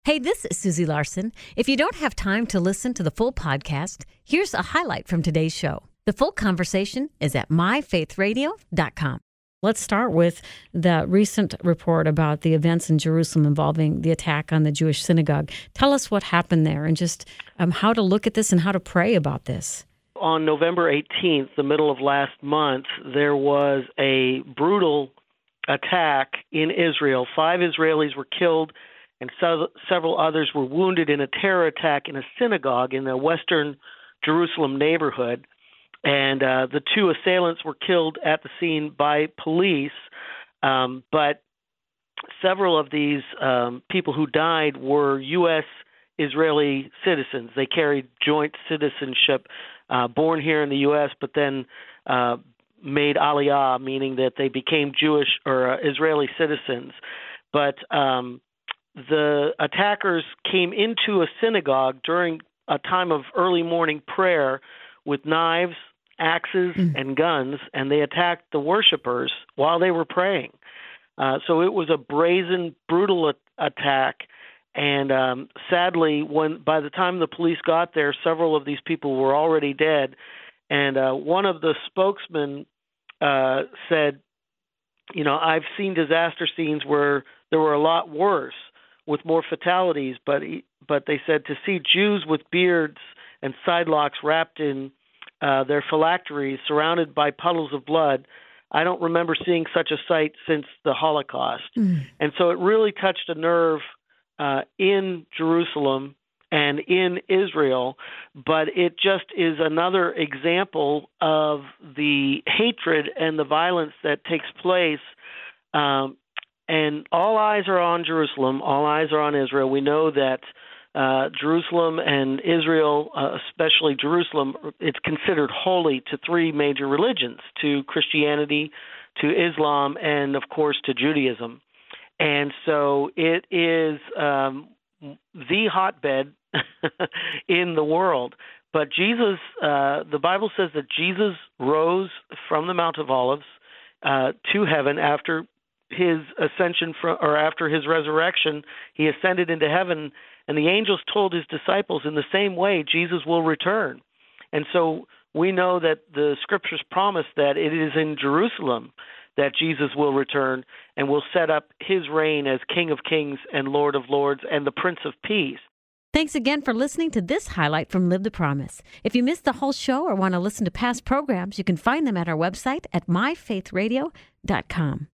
Hey, this is Susie Larson. If you don't have time to listen to the full podcast, here's a highlight from today's show. The full conversation is at myfaithradio.com. Let's start with the recent report about the events in Jerusalem involving the attack on the Jewish synagogue. Tell us what happened there and just how to look at this and how to pray about this. On November 18th, the middle of last month, there was a brutal attack in Israel. 5 Israelis were killed and several others were wounded in a terror attack in a synagogue in the western Jerusalem neighborhood. And the 2 assailants were killed at the scene by police, but several of these people who died were U.S. Israeli citizens. They carried joint citizenship, born here in the U.S., but then made aliyah, meaning that they became Jewish or Israeli citizens. But the attackers came into a synagogue during a time of early morning prayer with knives, axes, and guns, and they attacked the worshipers while they were praying. So it was a brazen, brutal attack. And sadly, by the time the police got there, several of these people were already dead. And one of the spokesmen said, I've seen disaster scenes where there were a lot worse with more fatalities, but they said to see Jews with beards and sidelocks wrapped in their phylacteries surrounded by puddles of blood, I don't remember seeing such a sight since the Holocaust. And so it really touched a nerve in Jerusalem and in Israel, but it just is another example of the hatred and the violence that takes place. And all eyes are on Jerusalem. All eyes are on Israel. We know that Jerusalem and Israel, especially Jerusalem, it's considered holy to 3 major religions, to Christianity, to Islam, and, of course, to Judaism. And so it is the hotbed in the world. But Jesus, the Bible says that Jesus rose from the Mount of Olives to heaven after his ascension or after his resurrection. He ascended into heaven, and the angels told his disciples in the same way Jesus will return. And so we know that the scriptures promise that it is in Jerusalem that Jesus will return and will set up his reign as King of Kings and Lord of Lords and the Prince of Peace. Thanks again for listening to this highlight from Live the Promise. If you missed the whole show or want to listen to past programs, you can find them at our website at myfaithradio.com.